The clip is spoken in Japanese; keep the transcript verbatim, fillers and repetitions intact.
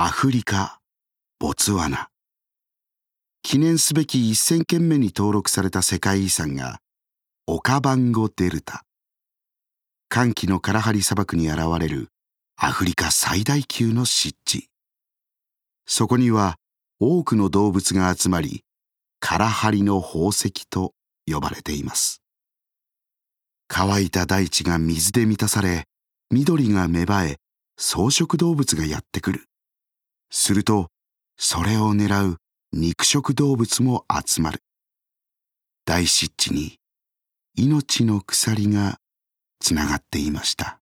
アフリカ、ボツワナ。記念すべきせんけんめに登録された世界遺産がオカバンゴデルタ。乾季のカラハリ砂漠に現れるアフリカ最大級の湿地。そこには多くの動物が集まり、カラハリの宝石と呼ばれています。乾いた大地が水で満たされ、緑が芽生え、草食動物がやってくる。すると、それを狙う肉食動物も集まる。大湿地に命の鎖がつながっていました。